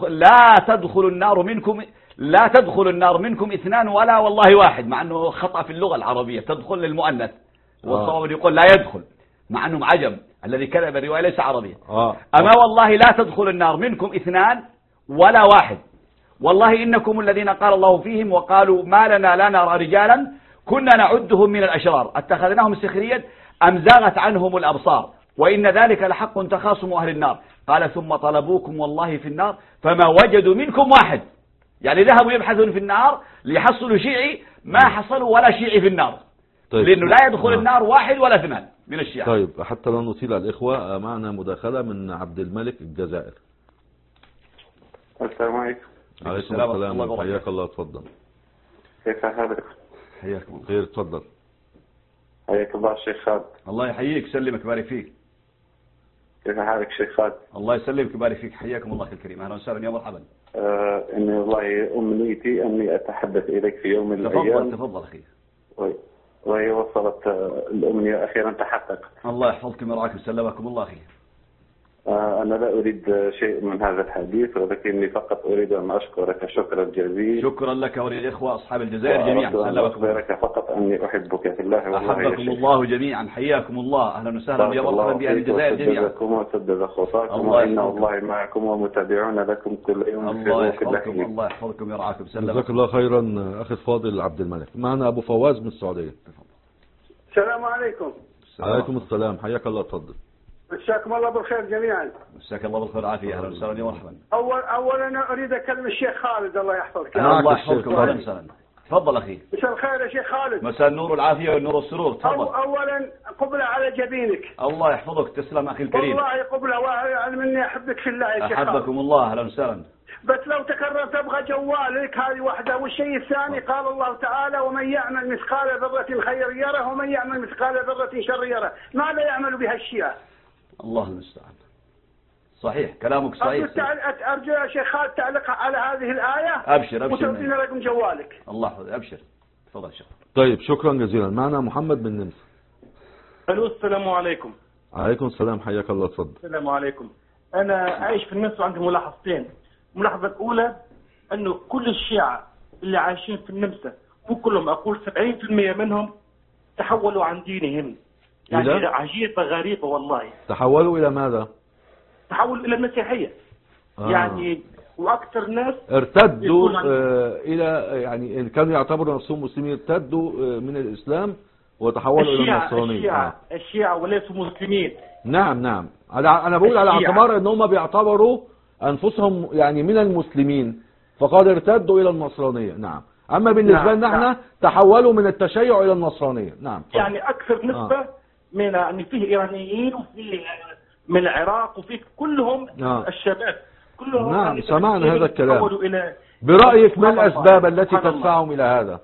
لا تدخل النار منكم اثنان ولا والله واحد، مع أنه خطأ في اللغة العربية، تدخل للمؤنث والصواب يقول لا يدخل، مع أنه عجم الذي كتب الرواية ليس عربية. أما والله لا تدخل النار منكم اثنان ولا واحد، والله إنكم الذين قال الله فيهم وقالوا ما لنا لا نرى رجالا كنا نعدهم من الأشرار اتخذناهم سخريا أم زاغت عنهم الأبصار وإن ذلك لحق تخاصم أهل النار. قال ثم طلبوكم والله في النار فما وجدوا منكم واحد، يعني ذهبوا يبحثون في النار ليحصلوا شيعي ما حصلوا ولا شيعي في النار. طيب. لأنه لا يدخل النار واحد ولا اثنان من الشيعة. طيب حتى لا نطيل على الإخوة، معنا مداخلة من عبد الملك الجزائر. السلام عليكم. عليكم السلام. حياك الله. تفضل. كيف حالك؟ حياكم الله. خير. تفضل. حياك الله الشيخ خالد. الله يحييك سلمك بارك فيك. كيف حالك شيخ خالد؟ الله يسلمك بارك فيك. حياكم الله اخي الكريم. اهلا وسهلا يا مرحبا. اني والله امنيتي اني اتحدث اليك في يوم من الايام. تفضل اخي. وهي وصلت الامنيه اخيرا تحققت. الله يحفظكم ويرعاكم وسلمكم الله اخي. أنا لا أريد شيء من هذا الحديث، ولكني فقط أريد أن أشكرك شكرا جزيلا. شكرا لك وللإخوة أصحاب الجزائر جميعا. سلمكم. أخبرك فقط أني أحبك في الله. أحبكم الله جميعا. حياكم الله. أهلا وسهلا يا مرحبا بأهل الجزائر جميعا. وسددكم وسدد خطاكم وإن الله معكم ومتابعون لكم كل يوم. الله يحفظكم. الله يحفظكم ويرعاكم. جزاك الله خيرا أخي الفاضل عبد الملك. معنا أبو فواز من السعودية. السلام عليكم. عليكم السلام. حياك الله. تفضل. مساكم الله بالخير جميعا. مساك الله بالخير والعافية. أهلا وسهلا ومرحبا. أولا أريد أكلم الشيخ خالد الله يحفظك. الله يحفظكم. أهلا وسهلا. تفضل أخي. مساء الخير يا شيخ خالد. مساء النور والعافية والنور والسرور. تفضل. أولا قبلة على جبينك. الله يحفظك. تسلم أخي الكريم. والله قبلة وأعلم إني أحبك في الله يا شيخ خالد. أحبكم الله. أهلا وسهلا. بس لو تكررت أبغى جوالك هذه واحدة. والشيء الثاني قال الله تعالى ومن يعمل مثقال ذرة خير يره ومن يعمل مثقال ذرة شر يره. ماذا يعمل بها الشيعة؟ الله المستعان. صحيح كلامك صحيح. أرجو يا شيخ خالد تعلق على هذه الآية. أبشر وتعطينا رقم جوالك. الله يحفظك. أبشر. تفضل شيخ. طيب شكرا جزيلا. معنا محمد من نمسا. الو السلام عليكم. عليكم السلام حياك الله. تفضل. السلام عليكم. أنا عايش في النمسا وعندي ملاحظتين. الملاحظة الأولى أنه كل الشيعة اللي عايشين في النمسا مو كلهم، أقول 70% منهم تحولوا عن دينهم. يعني عجيبة غريبة والله. تحولوا إلى ماذا؟ تحولوا إلى المسيحية. يعني وأكثر ناس ارتدوا إلى، يعني إن كانوا يعتبروا نفسهم مسلمين ارتدوا من الإسلام وتحولوا إلى النصرانية. الشيعة وليسوا مسلمين. نعم أنا بقول على اعتبار أن هم بيعتبروا أنفسهم يعني من المسلمين فقد ارتدوا إلى النصرانية. نعم. أما بالنسبة لنا احنا تحولوا من التشيع إلى النصرانية. نعم. يعني أكثر نسبة من أن فيه إيرانيين وفيه من العراق وفيه كلهم الشباب كلهم. نعم يعني سمعنا هذا الكلام. إلى برأيك ما الأسباب التي تدفعهم إلى هذا؟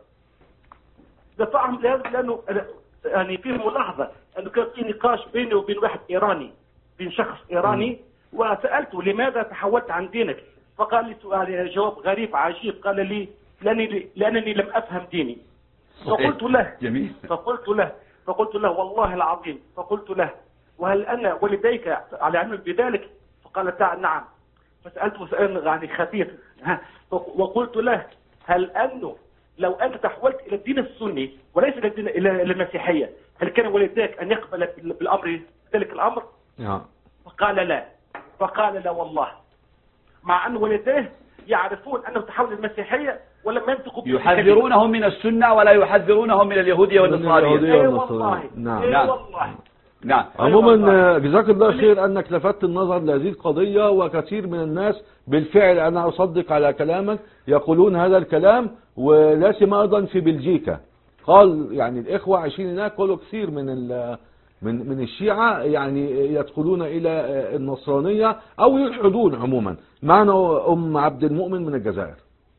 دفعهم لهذا لأنه يعني في ملاحظة أنه كان في نقاش بيني وبين واحد إيراني، بين شخص إيراني، وسألته لماذا تحولت عن دينك؟ فقال لي سؤال جواب غريب عجيب. قال لي لأنني لم أفهم ديني. فقلت له جميل. فقلت له والله العظيم، فقلت له وهل أنا ولديك على علم بذلك؟ فقال نعم. فسألته سؤال يعني خفيف وقلت له هل أنه لو أنت تحولت إلى الدين السني وليس إلى المسيحية هل كان والديك أن يقبل بالأمر ذلك الأمر؟ فقال لا والله، مع أن والديه يعرفون أنه تحول المسيحية ولم ينطقوا يحذرونهم من السنة ولا يحذرونهم من اليهودية والنصرانية. اي والله. نعم. عموما جزاك الله خير أنك لفتت النظر لهذه القضية، وكثير من الناس بالفعل أنا أصدق على كلامك يقولون هذا الكلام. ولا سيما أيضا في بلجيكا قال يعني الإخوة عايشين هناك قالوا كثير من الشيعة يعني يدخلون إلى النصرانية أو يلحدون عموما. معنا أم عبد المؤمن من الجزائر.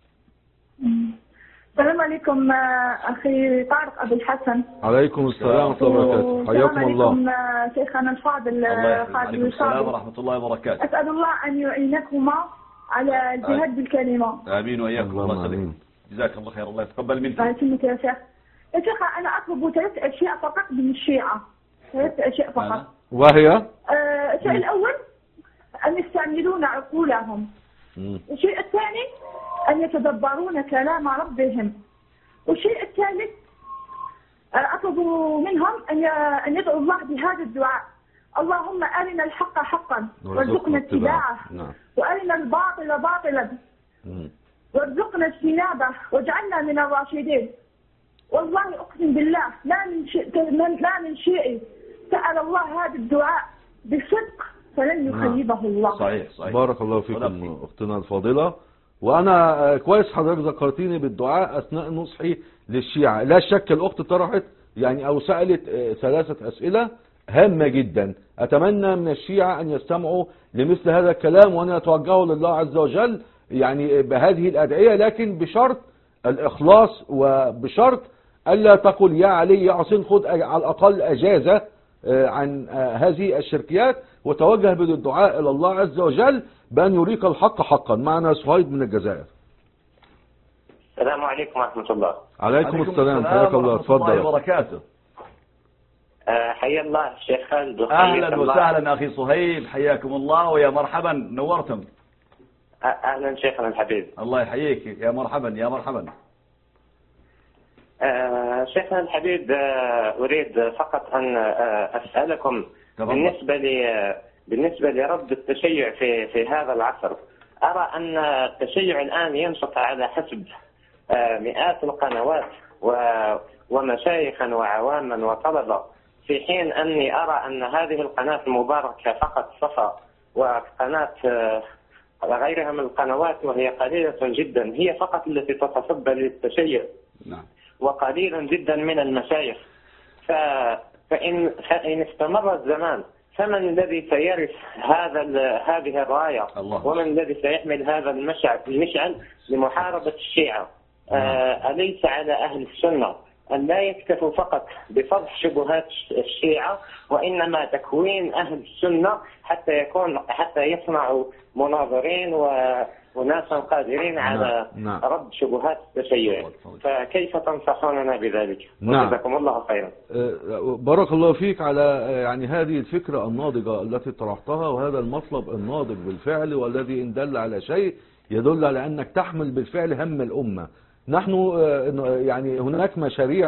السلام عليكم أخي طارق أبو الحسن. عليكم السلام ورحمة الله وبركاته. حياكم الله. السلام عليكم شيخنا الفاضل خادم السلام ورحمة الله وبركاته. أسأل الله أن يعينكما على الجهاد بالكلمة. آمين وإياكم. الله يسلمك. جزاك الله خير. الله يتقبل منك. الله يسلمك يا شيخ. يا شيخ أنا أطلب 3 أشياء فقط من الشيعة. 3 أشياء فقط. وهي؟ الشيء الأول أن يستعملون عقولهم. الشيء الثاني أن يتدبرون كلام ربهم. والشيء الثالث أطلب منهم أن يدعوا الله بهذا الدعاء: اللهم أرنا الحق حقا وارزقنا اتباعه، وأرنا الباطل باطلا وارزقنا اجتنابه واجعلنا من الراشدين. والله أقسم بالله لا من شيء سأل الله هذا الدعاء بصدق فلن يخيبه الله. صحيح. بارك الله فيكم أختنا الفاضلة. وأنا كويس حضرتك ذكرتيني بالدعاء أثناء نصحي للشيعة. لا شك الأخت طرحت يعني أو سألت 3 أسئلة هامة جدا. أتمنى من الشيعة أن يستمعوا لمثل هذا الكلام وأن يتوجهوا لله عز وجل يعني بهذه الأدعية، لكن بشرط الإخلاص وبشرط ألا تقل يا علي يا حسين خذ على الأقل أجازة عن هذه الشركيات، وتوجه بالدعاء إلى الله عز وجل بأن يريك الحق حقا. معنا صهيب من الجزائر. السلام عليكم ورحمة الله. عليكم السلام. حياك الله. تفضل. الله وبركاته. حيا الله الشيخ خالد. أهلا وسهلا أخي صهيب. حياكم الله ويا مرحبا. نورتم. أهلا شيخنا الحبيب. الله يحييك. يا مرحبا يا مرحبا. شيخنا الحبيب أريد فقط أن أسألكم بالنسبة لرد التشيع في هذا العصر. أرى أن التشيع الآن ينشط على حسب مئات القنوات ومشايخا وعواما وطلبة، في حين أني أرى أن هذه القناة المباركة فقط صفا، وقناة غيرها من القنوات وهي قليلة جدا هي فقط التي تتصدى للتشيع. نعم. وقليلا جدا من المشايخ. فإن استمر الزمان فمن الذي سيرث هذه الراية، ومن الذي سيحمل هذا المشعل لمحاربة الشيعة؟ أليس على أهل السنة أن لا يكتفوا فقط بفضح شبهات الشيعة، وإنما تكوين أهل السنة حتى يصنعوا مناظرين وناسا قادرين على رد شبهات التشيع؟ فكيف تنصحوننا بذلك؟ جزاكم الله خيرا. بارك الله فيك على يعني هذه الفكرة الناضجة التي طرحتها، وهذا المطلب الناضج بالفعل، والذي إن دل على شيء يدل على أنك تحمل بالفعل هم الأمة. نحن يعني هناك مشاريع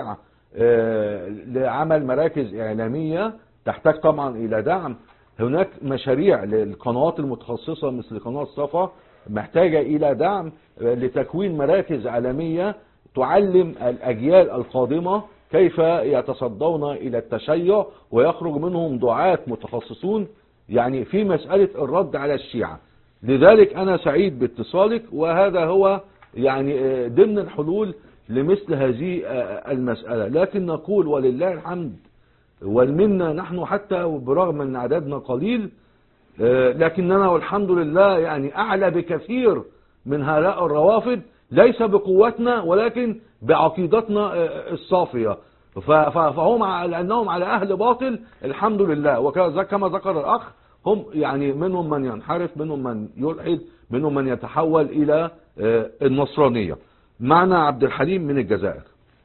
لعمل مراكز إعلامية تحتاج طبعا إلى دعم. هناك مشاريع للقنوات المتخصصة مثل قناة صفا محتاجة إلى دعم لتكوين مراكز عالمية تعلم الأجيال القادمة كيف يتصدون إلى التشيع، ويخرج منهم دعاة متخصصون يعني في مسألة الرد على الشيعة. لذلك أنا سعيد باتصالك، وهذا هو يعني ضمن الحلول لمثل هذه المسألة. لكن نقول ولله الحمد والمنة، نحن حتى برغم أن عددنا قليل لكننا والحمد لله يعني أعلى بكثير من هؤلاء الروافد، ليس بقوتنا ولكن بعقيدتنا الصافية. فهم لأنهم على أهل باطل الحمد لله، وكما ذكر الأخ هم يعني منهم من ينحرف، منهم من يلحد، منهم من يتحول إلى النصرانية. معنا عبد الحليم من الجزائر.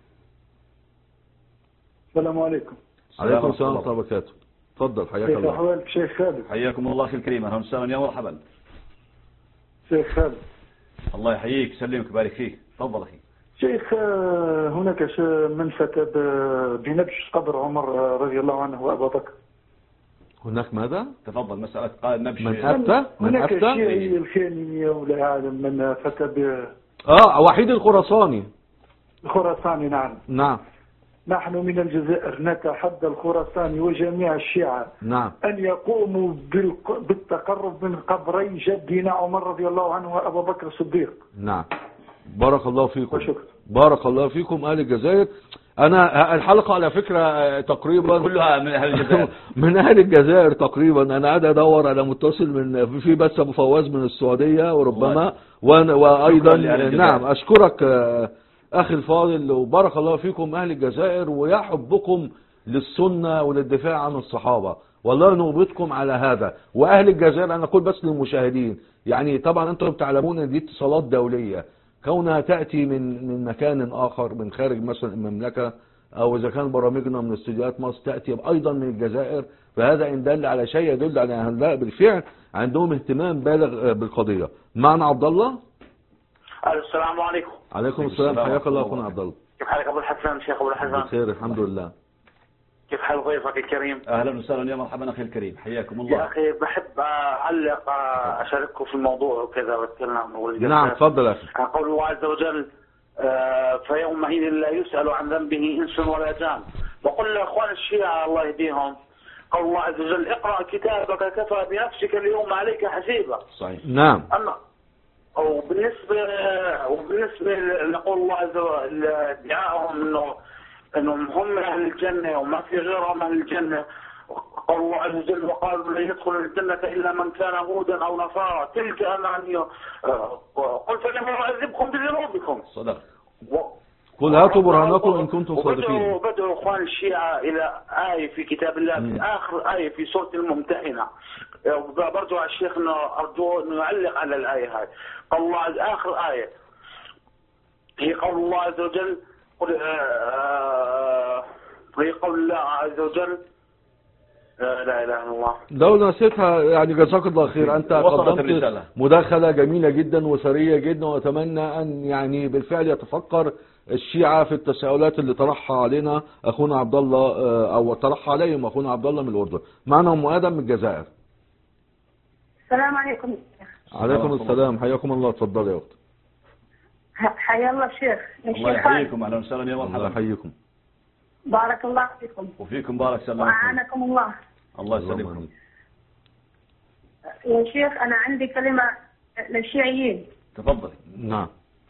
السلام عليكم. عليكم السلام ورحمة الله وبركاته. تفضل حياك الله. كيف أحوالك شيخ خالد؟ حياكم الله أخي الكريم. أهلا وسهلا يا مرحبا شيخ خالد. الله يحييك سلمك بارك فيك. تفضل أخي. شيخ هناك من فتى بنبش قبر عمر رضي الله عنه وأبا بكر. هناك ماذا؟ تفضل. مسألة قال نبش من أفتى؟ هناك الشيعي الخانية ولا أعلم من فتى وحيد الخراساني. الخراساني نعم. نعم. نحن من الجزائر نتحدى الخراساني وجميع الشيعة نعم أن يقوموا بالتقرب من قبري جدنا عمر رضي الله عنه وأبا بكر الصديق. نعم. بارك الله فيكم. وشكرا. بارك الله فيكم أهل الجزائر. أنا الحلقة على فكرة تقريبا كلها من أهل الجزائر. من أهل الجزائر تقريبا. أنا قاعد أدور على متصل من في بس أبو فواز من السعودية وربما وأيضا نعم. أشكرك أخي الفاضل وبارك الله فيكم أهل الجزائر، ويا حبكم للسنة وللدفاع عن الصحابة، والله نوبتكم على هذا. وأهل الجزائر أنا أقول بس للمشاهدين، يعني طبعا أنتم تعلمون أن دي اتصالات دولية، كونها تأتي من مكان آخر من خارج مثلا المملكة، أو إذا كان برامجنا من استديوهات مصر تأتي أيضا من الجزائر، فهذا إن دل على شيء يدل على أن هؤلاء بالفعل عندهم اهتمام بالغ بالقضية. معنا عبد الله. السلام عليكم. عليكم السلام. حياك الله اخونا عبد الله. كيف حالك ابو الحسن؟ شيخ ابو الحسن بخير الحمد لله. كيف حال ضيفك الكريم؟ اهلا وسهلا يا مرحبا اخي الكريم. حياكم الله. يا اخي بحب اعلق اشارككم في الموضوع وكذا واتكلم والجلسات. نعم تفضل يا اخي. قول الله عز وجل فيومئذ لا يسأل عن ذنبه انس ولا جان. وقل لاخوان الشيعة الله يهديهم، قول الله عز وجل اقرأ كتابك كفى بنفسك اليوم عليك حسيبا. صحيح. نعم. اما وبالنسبة نقول الله عز وجل دعائهم انهم هم اهل الجنة وما في غيرهم اهل الجنة. قال الله عز وجل وقالوا لن يدخل الجنة الا من كان هودا او نصارى تلك امانيهم قل فلم يعذبكم بذنوبكم. صدق. قل هاتوا برهانكم ان كنتم صادقين. وبدأوا اخوان الشيعة الى آية في كتاب الله في اخر آية في سورة الممتحنة. برجو على الشيخ انه ارجوه انه يعلق على الآية هاي. قال الله عز اخر آية هي قول الله عز وجل هي قول الله عز وجل لا اله الا الله. لو نسيتها يعني جزاك الله خير. انت قدمت مداخلة جميلة جدا وسرية جدا، واتمنى ان يعني بالفعل يتفكر الشيعة في التساؤلات اللي طرحها علينا اخونا عبد الله او طرحها عليهم اخونا عبد الله من الاردن. معنا ام ادم من الجزائر. السلام عليكم. عليكم السلام. حياكم الله. اتفضل يا اخت. حيا الله شيخ. الله يحييكم. اهلا وسهلا يا مرحبا. الله يحييكم. بارك الله فيكم. وفيكم بارك سلامكم. وأعانكم الله. الله يسلمكم. يا شيخ أنا عندي كلمة للشيعيين. تفضل. نعم.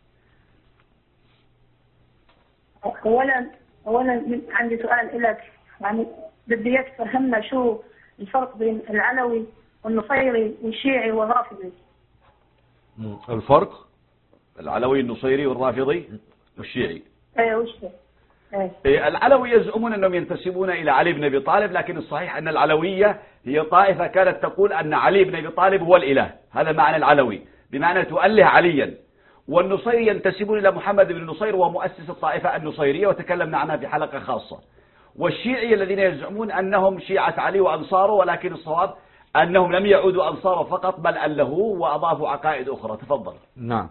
أولا عندي سؤال لك، يعني بدي إياك تفهمنا شو الفرق بين العلوي والنصيري والشيعي والرافضي. الفرق؟ العلوي النصيري والرافضي والشيعي. ايه وش العلوي يزعمون أنهم ينتسبون إلى علي بن أبي طالب، لكن الصحيح أن العلوية هي طائفة كانت تقول أن علي بن أبي طالب هو الإله، هذا معنى العلوي، بمعنى تؤله عليا. والنصيري ينتسبون إلى محمد بن نصير ومؤسس الطائفة النصيرية، وتكلمنا عنها في حلقة خاصة. والشيعي الذين يزعمون أنهم شيعة علي وأنصاره، ولكن الصواب أنهم لم يعودوا أنصاره فقط، بل ألهوه وأضافوا عقائد أخرى. تفضل. نعم.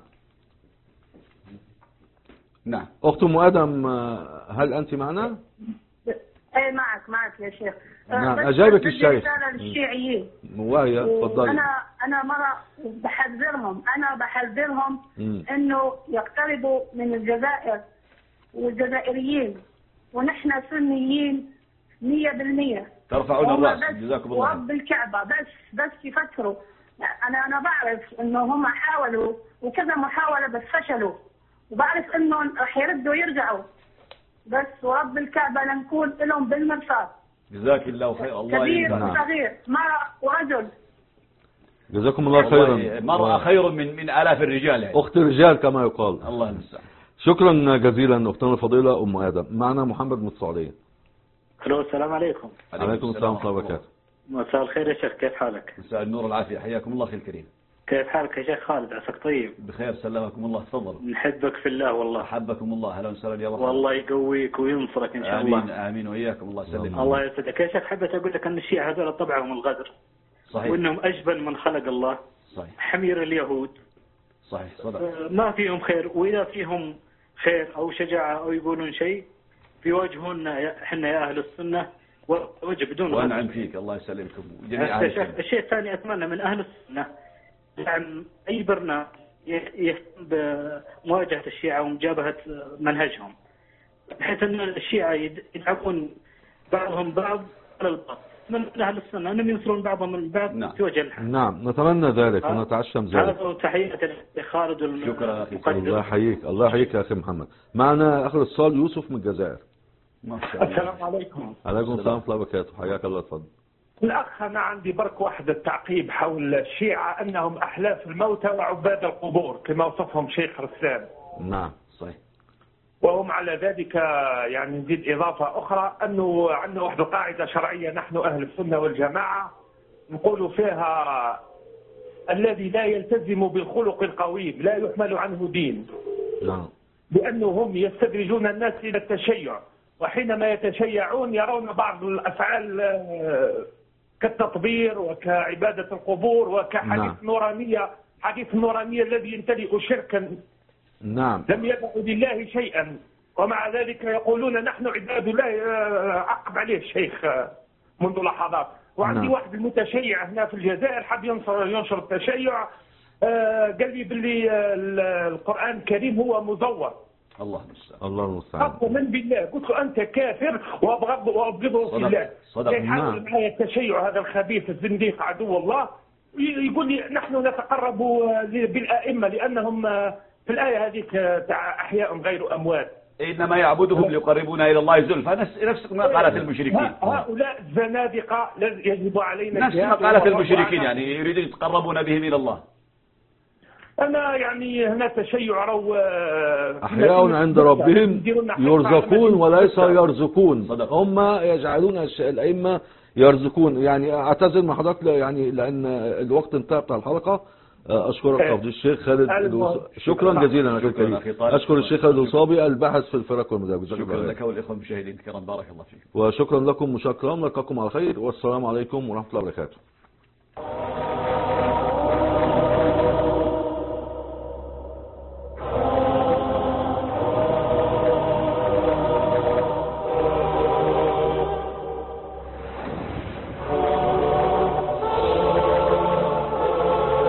نعم. أخت أم آدم، هل أنت معنا؟ ايه معك يا شيخ. نعم. أجابك الشيخ. رسالة للشيعيين. وهي تفضلي. أنا مرة بحذرهم إنه يقتربوا من الجزائر والجزائريين، ونحن سنيين 100%. ترفعون الرأس. جزاكم الله. ورب الكعبة بس يفكروا. أنا بعرف إنه هم حاولوا وكذا محاولة بس فشلوا، وبعرف إنه رح يردوا يرجعوا، بس ورب الكعبة لنكون لهم بالمرصاد. جزاك الله خير. الله كبير وصغير، مرأة ورجل. جزاكم الله خيرا. مرأة خير من آلاف الرجال يعني. أخت الرجال كما يقال. الله المستعان. شكرا جزيلا أختنا الفضيلة أم آدم. معنا محمد من السعودية. الو السلام عليكم. عليكم السلام ورحمة الله وبركاته. مساء الخير يا شيخ، كيف حالك؟ مساء النور والعافية، حياكم الله أخي الكريم. كيف حالك يا شيخ خالد؟ عساك طيب؟ بخير سلمكم الله. تفضل. نحبك في الله والله. حبكم الله. اهلا وسهلا يا مرحبا. والله يقويك وينصرك ان شاء الله. امين امين وإياكم. الله يسلمك. الله يسعدك يا شيخ. حبيت اقول لك ان الشيعة هذول طبعهم الغدر. صحيح. وانهم اجبن من خلق الله. صحيح. حمير اليهود. صحيح صدق. ما فيهم خير، واذا فيهم خير او شجاعة او يقولون شيء بيواجهونا احنا يا اهل السنة وجه بدون غدر. وانعم فيك. الله يسلمكم جميعا. الشيء الثاني اتمنى من اهل السنة يعني أي برنامج يهتم بمواجهة الشيعة ومجابهة منهجهم، بحيث أن الشيعة يدعمون بعضهم بعض على الباطل، من أهل السنة أنهم ينصرون بعضهم من بعض. نعم. في وجه الحق. نعم نتمنى ذلك ونتعشم ذلك. هذا وتحياتي لخالد. شكرا أخي. الله يحييك. الله يحييك يا أخي محمد. معنا آخر اتصال يوسف من الجزائر. ما شاء الله. السلام عليكم. عليكم السلام ورحمة الله وبركاته. حياك الله. تفضل. الأخ أنا عندي برك واحد التعقيب حول الشيعة أنهم أحلاف الموتى وعباد القبور كما وصفهم شيخ رسلان. نعم صحيح. وهم على ذلك يعني نزيد إضافة أخرى أنه عندنا واحدة قاعدة شرعية نحن أهل السنة والجماعة نقولوا فيها الذي لا يلتزم بالخلق القويم لا يحمل عنه دين. نعم. لأنهم يستدرجون الناس إلى التشيع، وحينما يتشيعون يرون بعض الأفعال كالتطبير وكعبادة القبور وكحديث نورانية، حديث النورانية الذي يمتلئ شركا. نعم. لم يدعوا لله شيئا، ومع ذلك يقولون نحن عباد الله. عقب عليه الشيخ منذ لحظات. وعندي واحد المتشيع هنا في الجزائر حب ينشر التشيع، قال لي باللي القرآن الكريم هو مزور. الله المستعان. الله المستعان. من بالله قلت له أنت كافر وأبغضه في الله. صدق. يحاول معي التشيع هذا الخبيث الزنديق عدو الله، يقول لي نحن نتقرب بالأئمة لأنهم في الآية هذيك أحياء غير أموات. إنما يعبدهم ليقربونا إلى الله زلفى. نفس ما قالت المشركين. هؤلاء الزنادقة يجب علينا نفس ما قالت المشركين، يعني يريدون يتقربون بهم إلى الله. أنا يعني هنا تشيع رو أحياء عند ربهم يرزقون وليس يرزقون. هم يجعلون الأئمة يرزقون. يعني أعتذر مع حضرتك يعني لأن الوقت انتهى بتاع الحلقة. أشكرك فضيلة الشيخ خالد. شكرا جزيلا أخي الكريم. أشكر الشيخ خالد الوصابي الباحث في الفرق والمدارس. شكرا لك والإخوة المشاهدين الكرام. بارك الله فيكم. وشكرا لكم مشاكرا. نلقاكم على خير والسلام عليكم ورحمة الله وبركاته.